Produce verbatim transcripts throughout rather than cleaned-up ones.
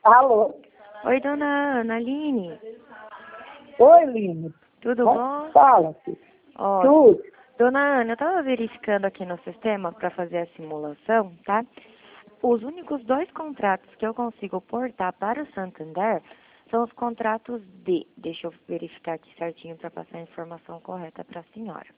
Alô? Oi, dona Ana, Aline. Oi, Line. Tudo bom? Fala, filho. Ó, Tudo. dona Ana, eu estava verificando aqui no sistema para fazer a simulação, tá? Os únicos dois contratos que eu consigo portar para o Santander são os contratos de... Deixa eu verificar aqui certinho para passar a informação correta para a senhora.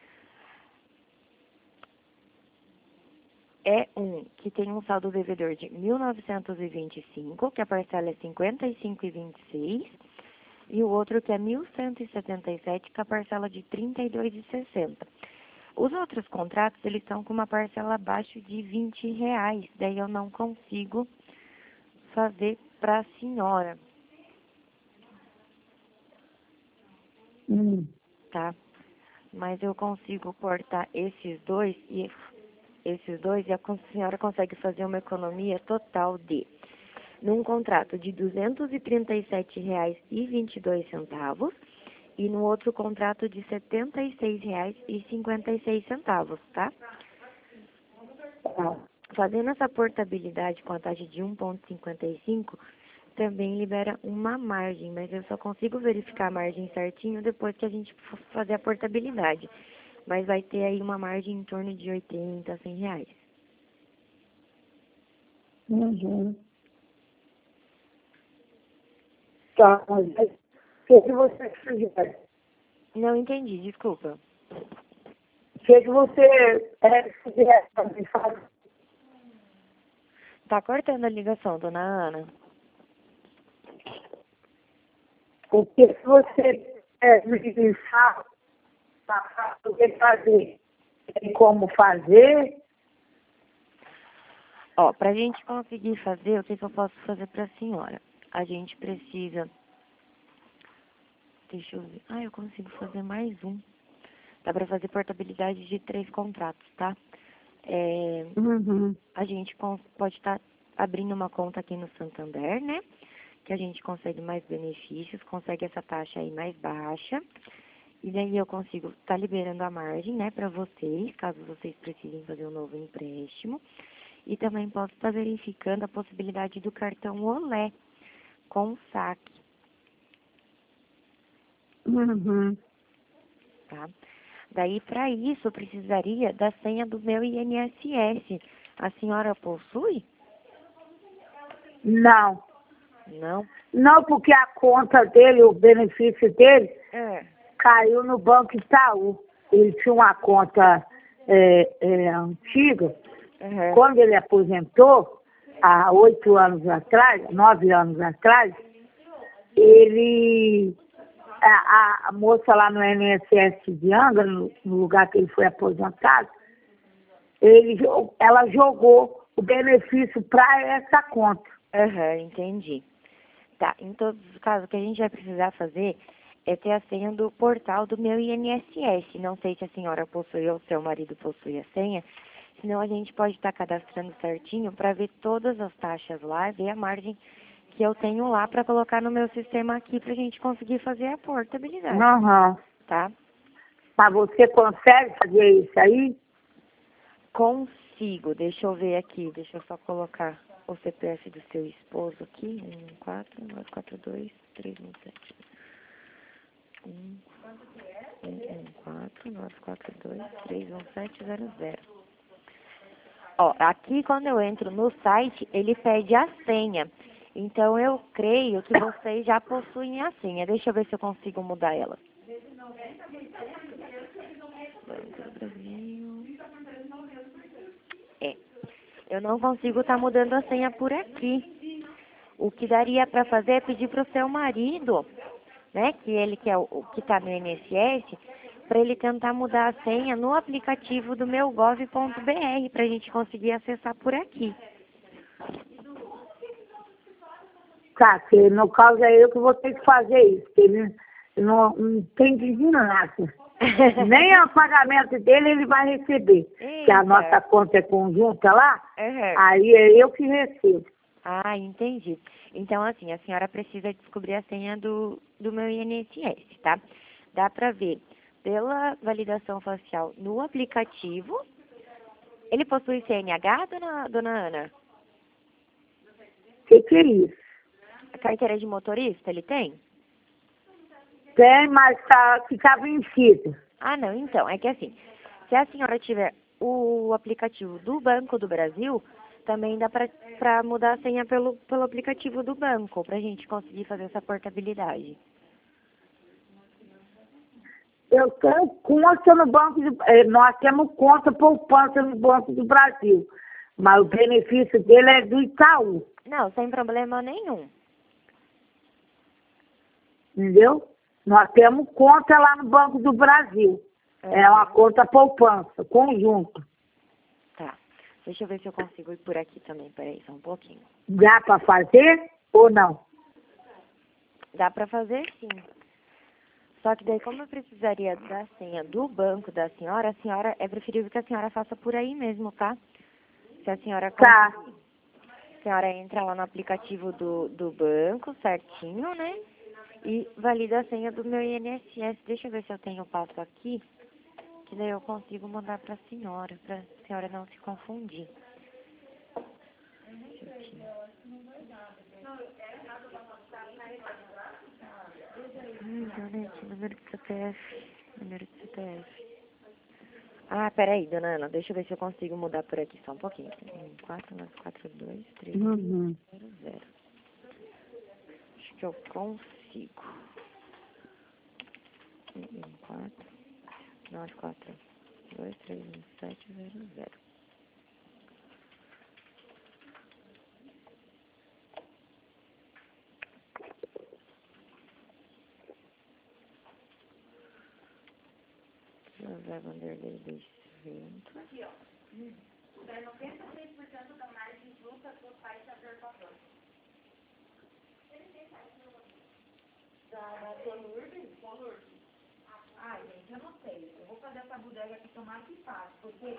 É um que tem um saldo devedor de mil novecentos e vinte e cinco, que a parcela é cinquenta e cinco reais e vinte e seis centavos, e o outro que é mil cento e setenta e sete, que a parcela de trinta e dois reais e sessenta centavos. Os outros contratos, eles estão com uma parcela abaixo de vinte reais, daí eu não consigo fazer para a senhora, Hum. tá? Mas eu consigo portar esses dois e esses dois e a senhora consegue fazer uma economia total de, num contrato de duzentos e trinta e sete reais e vinte e dois centavos e no outro contrato de setenta e seis reais e cinquenta e seis centavos, tá? Tá. Fazendo essa portabilidade com a taxa de um vírgula cinquenta e cinco, também libera uma margem, mas eu só consigo verificar a margem certinho depois que a gente for fazer a portabilidade. Mas vai ter aí uma margem em torno de oitenta a cem reais. Uhum. Tá, mas o que, que você sugere? Não entendi, desculpa. O que, que você é, sugere pra mim fazer? Tá cortando a ligação, dona Ana? O que, que você é, me fala para poder fazer? Tem como fazer? Ó, pra gente conseguir fazer, o que, que eu posso fazer pra senhora? A gente precisa... Deixa eu ver. Ah, eu consigo fazer mais um. Dá pra fazer portabilidade de três contratos, tá? É, Uhum. a gente cons- pode estar abrindo uma conta aqui no Santander, né? Que a gente consegue mais benefícios, consegue essa taxa aí mais baixa. E daí eu consigo estar liberando a margem, né, para vocês, caso vocês precisem fazer um novo empréstimo. E também posso estar verificando a possibilidade do cartão Olé com saque, Uhum. tá? Daí, para isso, eu precisaria da senha do meu I N S S. A senhora possui? Não. Não? Não, porque a conta dele, o benefício dele, É. caiu no Banco Itaú. Ele tinha uma conta é, é, antiga. Uhum. Quando ele aposentou, há oito anos atrás, nove anos atrás, ele, a, a moça lá no I N S S de Angra, no, no lugar que ele foi aposentado, ele, jo- ela jogou o benefício para essa conta. Aham, entendi. Tá, em todos os casos, o que a gente vai precisar fazer é ter a senha do portal do meu I N S S. Não sei se a senhora possui ou seu marido possui a senha, senão a gente pode estar cadastrando certinho para ver todas as taxas lá, ver a margem que eu tenho lá para colocar no meu sistema aqui para a gente conseguir fazer a portabilidade, Aham. tá? Mas você consegue fazer isso aí? Consigo, deixa eu ver aqui, deixa eu só colocar o C P F do seu esposo aqui, um quatro nove quatro dois três um sete. um um quatro nove quatro dois três um sete zero zero. Ó, aqui quando eu entro no site, ele pede a senha. Então eu creio que vocês já possuem a senha. Deixa eu ver se eu consigo mudar ela. Banco do Brasil. É. Eu não consigo estar mudando a senha por aqui. O que daria para fazer é pedir para o seu marido, né, que ele que é o, o que está no I N S S, para ele tentar mudar a senha no aplicativo do meu gov ponto br, para a gente conseguir acessar por aqui. Tá, que no caso é eu que vou ter que fazer isso, porque ele não, não tem de nada. Nem o pagamento dele ele vai receber. Que a Eita. nossa conta é conjunta lá, Uhum. aí é eu que recebo. Ah, entendi. Então, assim, a senhora precisa descobrir a senha do, do meu I N S S, tá? Dá pra ver pela validação facial no aplicativo. Ele possui C N H, dona, dona Ana? O que, que é isso? carteira de motorista ele tem? Tem, mas tá, fica vencido. Ah, não, então, é que assim, se a senhora tiver o aplicativo do Banco do Brasil, também dá pra, pra mudar a senha pelo, pelo aplicativo do banco, pra gente conseguir fazer essa portabilidade. Eu tenho conta no Banco do eh, nós temos conta poupança no Banco do Brasil, mas o benefício dele é do Itaú, Não, sem problema nenhum. entendeu? Nós temos conta lá no Banco do Brasil. É uma conta poupança, conjunto. Tá. Deixa eu ver se eu consigo ir por aqui também. Peraí, só um pouquinho. Dá para fazer ou não? Dá pra fazer sim. Só que daí, como eu precisaria da senha do banco da senhora, a senhora, é preferível que a senhora faça por aí mesmo, tá? Se a senhora Tá. conseguir. A senhora entra lá no aplicativo do, do banco, certinho, né? E valida a senha do meu I N S S. Deixa eu ver se eu tenho o passo aqui, que daí eu consigo mandar pra senhora, pra senhora não se confundir. Hum, Donete, número de C P F. Número de C P F. Ah, peraí, dona Ana, deixa eu ver se eu consigo mudar por aqui só um pouquinho. um, quatro, nove, quatro, dois, três, Uhum. zero, zero. Acho que eu consigo. um, quatro, nove, quatro, dois, três, um, sete, zero, zero. José Vanderlei dos Ventos. Aqui, ó. Hum. noventa e seis por cento da margem junta do pai da Verbalão. Da Tia Lourdes? Com Lourdes. Ai, gente, eu não sei. Eu vou fazer essa bodega aqui tomar que fácil, porque...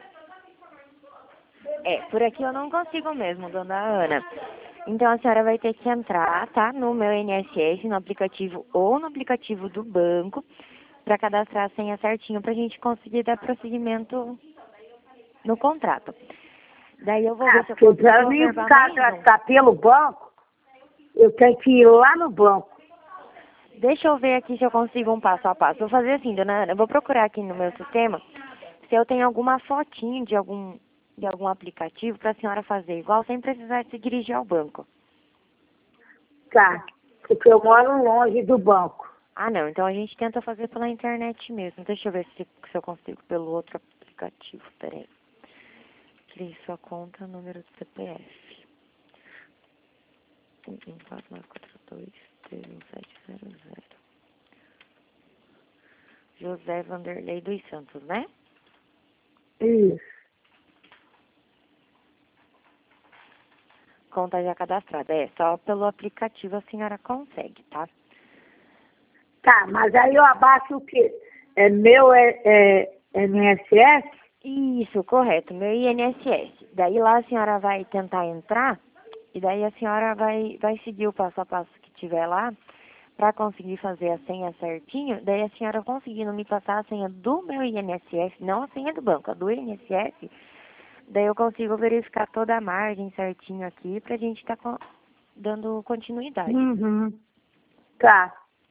É, por aqui eu não consigo mesmo, dona Ana. Então a senhora vai ter que entrar, tá? No meu I N S S, no aplicativo ou no aplicativo do banco, para cadastrar a senha certinho, pra gente conseguir dar prosseguimento no contrato. Daí eu vou ver se eu consigo Para mim reservar ficar mais um. gastar pelo banco, eu tenho que ir lá no banco. Deixa eu ver aqui se eu consigo um passo a passo. Vou fazer assim, dona Ana, eu vou procurar aqui no meu sistema se eu tenho alguma fotinho de algum, de algum aplicativo para a senhora fazer igual, sem precisar se dirigir ao banco. Tá, porque eu moro longe do banco. Ah, não, então a gente tenta fazer pela internet mesmo. Deixa eu ver se, se eu consigo pelo outro aplicativo, peraí. Criei sua conta, número do C P F. um, quatro, nove, quatro, dois, três, um, sete, zero, zero. José Vanderlei dos Santos, né? Isso. Conta já cadastrada. É, só pelo aplicativo a senhora consegue, tá? Tá, mas aí eu abaixo o quê? É meu é, é N S S? Isso, correto, meu I N S S. Daí lá a senhora vai tentar entrar e daí a senhora vai, vai seguir o passo a passo que tiver lá para conseguir fazer a senha certinho. Daí a senhora conseguindo me passar a senha do meu I N S S, não a senha do banco, a do I N S S, daí eu consigo verificar toda a margem certinho aqui pra gente estar tá dando continuidade. Uhum. Tá.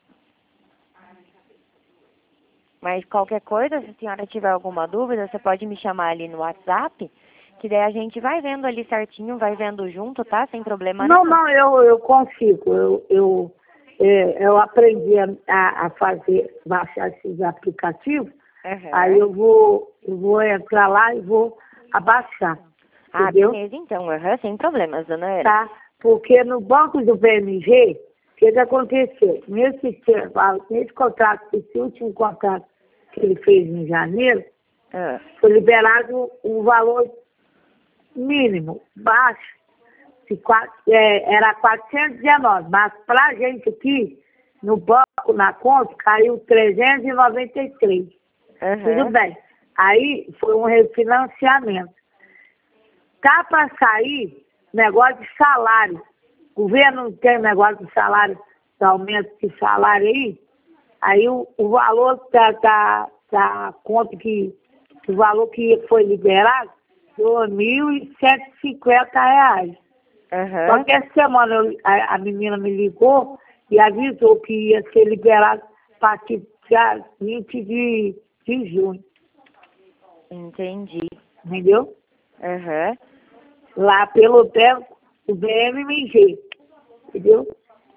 Mas qualquer coisa, se a senhora tiver alguma dúvida, você pode me chamar ali no WhatsApp, que daí a gente vai vendo ali certinho, vai vendo junto, tá? Sem problema Não, nenhum. não, eu, eu consigo. Eu, eu, é, eu aprendi a, a fazer, baixar esses aplicativos. Uhum. Aí eu vou, eu vou entrar lá e vou abaixar. Ah, Entendeu? beleza, então. Uhum, sem problemas, dona Ana. Tá? Porque no banco do B M G, o que, que aconteceu? Nesse, intervalo, nesse contrato, esse último contrato que ele fez em janeiro, Ah. foi liberado um valor mínimo, baixo, de quatro, é, era quatrocentos e dezenove, mas para a gente aqui, no banco, na conta, caiu trezentos e noventa e três. Uhum. Tudo bem. Aí foi um refinanciamento. Tá para sair negócio de salário. O governo não tem negócio de salário, de aumento de salário aí. Aí o, o valor da, da, da conta que, o valor que foi liberado, dois mil e cento e cinquenta reais. Aham. Só que essa semana eu- a, a menina me ligou e avisou que ia ser liberado a partir do dia vinte de, de junho, Entendi. entendeu? Aham. Lá pelo tempo, o B M M G, entendeu?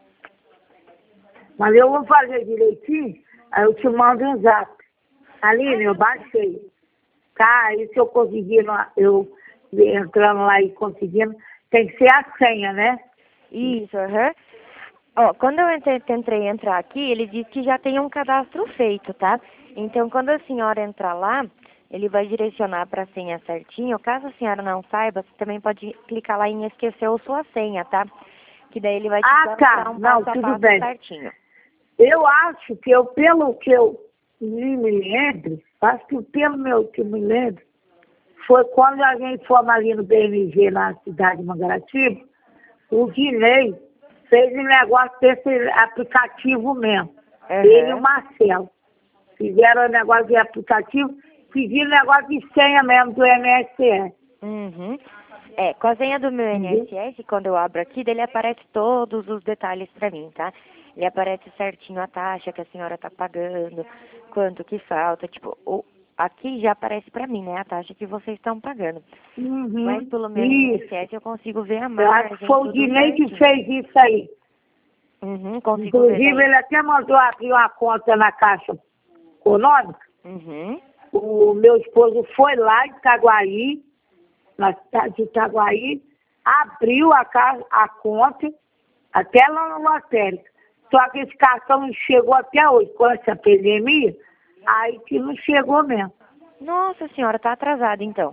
Mas eu vou fazer direitinho, aí eu te mando um zap. Aline, eu baixei. Tá, aí se eu conseguir, lá- eu entrando lá e conseguindo, tem que ser a senha, né? Isso, aham. Ó, quando eu entrei, tentei entrar aqui, ele disse que já tem um cadastro feito, tá? Então, quando a senhora entrar lá, ele vai direcionar para a senha certinho. Caso a senhora não saiba, você também pode clicar lá em esqueceu sua senha, tá? Que daí ele vai te Ah, mostrar tá. um Não, passo a tudo passo bem. certinho. Eu acho que eu, pelo que eu me lembro, acho que pelo meu que eu me lembro, foi quando a gente fomos ali no B M G, na cidade de Mangaratiba, o Guinei fez um negócio desse aplicativo mesmo. Aham. Ele e o Marcelo. Fizeram o negócio de aplicativo, pediram negócio de senha mesmo do M S S. Uhum. É, com a senha do meu Uhum. N S S, quando eu abro aqui, dele aparece todos os detalhes pra mim, tá? Ele aparece certinho a taxa que a senhora tá pagando, quanto que falta, tipo, o, aqui já aparece pra mim, né, a taxa que vocês estão pagando. Mas Uhum. pelo meu N S Isso. S eu consigo ver a Eu acho margem, que foi o tudo Guinei que certinho. fez isso aí. Uhum, consigo ver Inclusive, daí. ele até mandou abrir uma conta na Caixa Econômica. Uhum. O meu esposo foi lá em Itaguaí, na cidade de Itaguaí, abriu a, ca- a conta, até lá na lotérica. Só que esse cartão não chegou até hoje, com essa pandemia, aí que não chegou mesmo. Nossa senhora, tá atrasada então.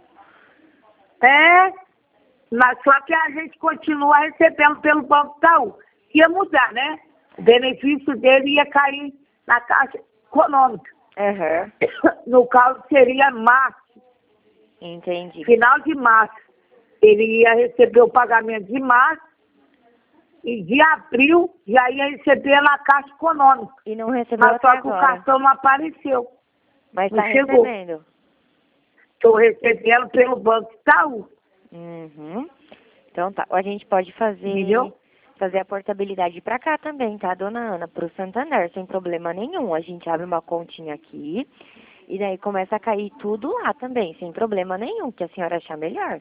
É, mas só que a gente continua recebendo pelo Banco Itaú. Ia mudar, né? O benefício dele ia cair na Caixa Econômica. Aham, No caso, seria março, entendi. final de março. Ele ia receber o pagamento de março e de abril já ia receber na Caixa Econômica. E não recebeu Mas até só que o agora. cartão não apareceu. Mas não tá chegou. recebendo. Estou recebendo pelo Banco Itaú. Uhum. Então tá, a gente pode fazer Entendeu? fazer a portabilidade pra cá também, tá, dona Ana? Pro Santander, sem problema nenhum. A gente abre uma continha aqui e daí começa a cair tudo lá também, sem problema nenhum, que a senhora achar melhor.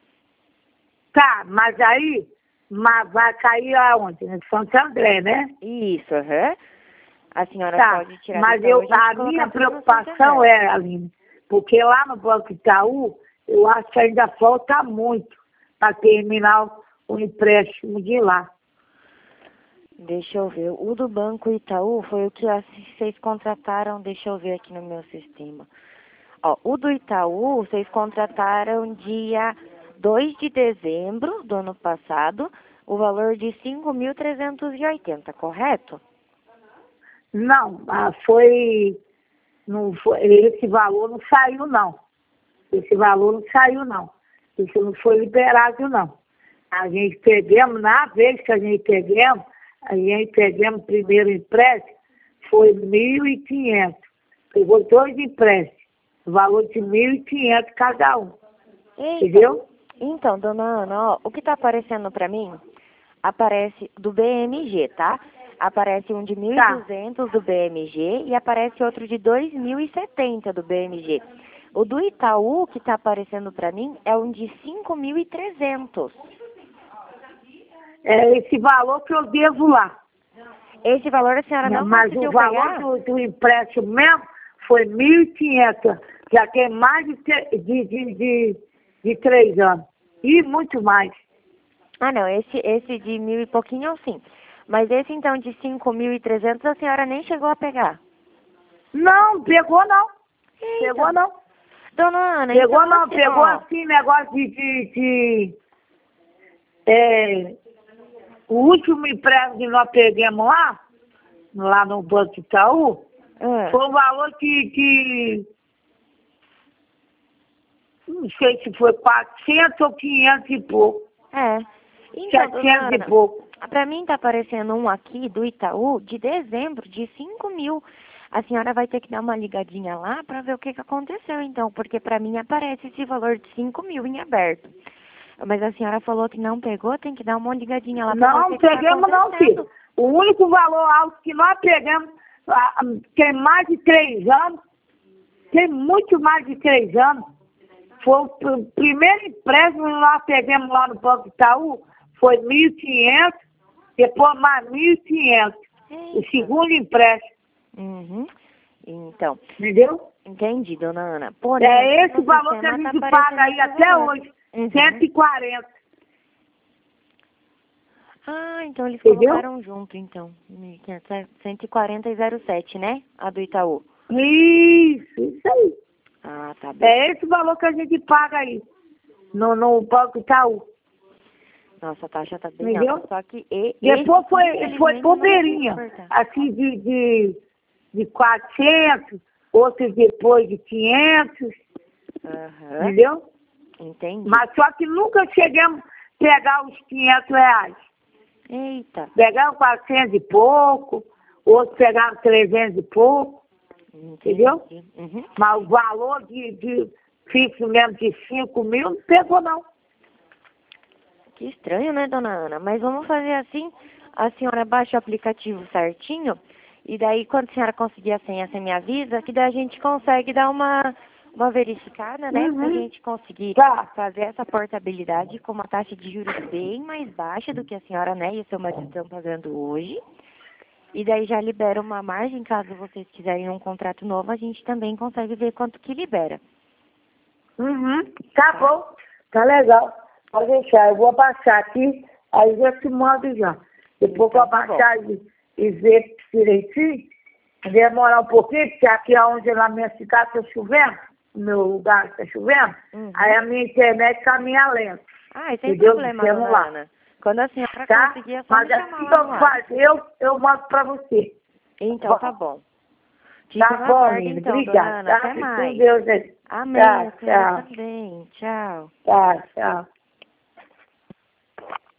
Tá, mas aí mas vai cair aonde? Em Santo André, né? Isso, aham. A senhora Tá, pode tirar mas do eu, Itaú, a gente colocar minha tudo no preocupação Santander. é, Aline, porque lá no Banco Itaú, eu acho que ainda falta muito para terminar o empréstimo de lá. Deixa eu ver. O do Banco Itaú foi o que as- vocês contrataram. Deixa eu ver aqui no meu sistema. Ó, o do Itaú, vocês contrataram dia dois de dezembro do ano passado, o valor de cinco mil trezentos e oitenta, correto? Não, ah, foi, não foi, esse valor não saiu, não. Esse valor não saiu, não. Isso não foi liberado, não. A gente pegamos, na vez que a gente pegamos, a gente pegamos o primeiro empréstimo, foi mil e quinhentos. Pegou dois empréstimos, o valor de mil e quinhentos cada um. Eita. Entendeu? Então, dona Ana, ó, o que tá aparecendo pra mim, aparece do B M G, tá? Aparece um de mil e duzentos do B M G e aparece outro de dois mil e setenta do B M G. O do Itaú, que tá aparecendo pra mim, é um de cinco mil e trezentos. É esse valor que eu devo lá. Esse valor a senhora não Mas conseguiu o valor pegar? do, do empréstimo mesmo foi mil e quinhentos. Já tem mais de, tre- de, de, de, de três anos. E muito mais. Ah, não, esse, esse de mil e pouquinho, sim. Mas esse, então, de cinco mil e trezentos, a senhora nem chegou a pegar. Não, pegou não. Eita. Pegou não. Dona Ana, Pegou então, não. assim, Pegou ó, assim negócio de... de, de é, o último empréstimo que nós pegamos lá, lá no Banco Itaú, ah, foi um valor que... que não sei se foi quatrocentos ou quinhentos e pouco. é. Então, dona setecentos e Ana, pouco. pra mim tá aparecendo um aqui do Itaú de dezembro de cinco mil. A senhora vai ter que dar uma ligadinha lá pra ver o que que aconteceu, então, porque pra mim aparece esse valor de cinco mil em aberto. Mas a senhora falou que não pegou, tem que dar uma ligadinha lá pra Não, você que tá pegamos não, acontecendo. filho. O único valor alto que nós pegamos, ah, tem mais de três anos, tem muito mais de três anos. Foi o pr- primeiro empréstimo que nós pegamos lá no Banco Itaú, foi mil e quinhentos, depois mais mil e quinhentos. O Eita. segundo empréstimo, Uhum. Então, entendeu? entendi, dona Ana. Porém, É aqui esse o no valor que a sistema gente tá paga aparecendo aí esse até valor. hoje, Uhum. cento e quarenta. Ah, então eles Entendeu? colocaram junto, então. mil e quinhentos, é cento e quarenta e zero sete, né? A do Itaú. Isso, isso aí. Ah, tá bem. É esse o valor que a gente paga aí, no, no Banco Itaú. Nossa, a taxa tá bem Entendeu? alta. Só que e, Depois esse, foi, infelizmente, foi não vou bobeirinha, suportar. assim de, de, de quatrocentos, outros depois de quinhentos, Aham, entendeu? entendi. Mas só que nunca chegamos a pegar os quinhentos reais. Eita, Pegamos quatrocentos e pouco, outros pegaram trezentos e pouco, entendi. entendeu? Uhum. Mas o valor de, de fixo mesmo de cinco mil não pegou não. Que estranho, né, dona Ana? Mas vamos fazer assim, a senhora baixa o aplicativo certinho, e daí quando a senhora conseguir a senha, você me avisa, que daí a gente consegue dar uma, uma verificada, né, pra Uhum. gente conseguir Tá. fazer essa portabilidade com uma taxa de juros bem mais baixa do que a senhora, né, e o seu marido estão pagando hoje. E daí já libera uma margem, caso vocês quiserem um contrato novo, a gente também consegue ver quanto que libera. Uhum. Tá bom, tá legal. Pode deixar, eu vou abaixar aqui, aí já te mando já. Depois que eu Então, tá abaixar e, e ver direitinho, demorar um pouquinho, porque aqui é onde na minha cidade está chovendo, no meu lugar está chovendo, Uhum. aí a minha internet caminha lenta. Ah, e sem Entendeu? problema, Do dona celular. Ana. Quando a senhora Tá? conseguir, é só Mas me assim chamar que lá no eu ar. faço, eu, eu mando pra você. Então, tá bom. Fico Tá no bom, aguardo, linda. então, dona Obrigada. Ana. Tá? Até Fique com mais. Deus aí. Amém. Tá, A senhora tchau. também. Tchau. Tá, tchau.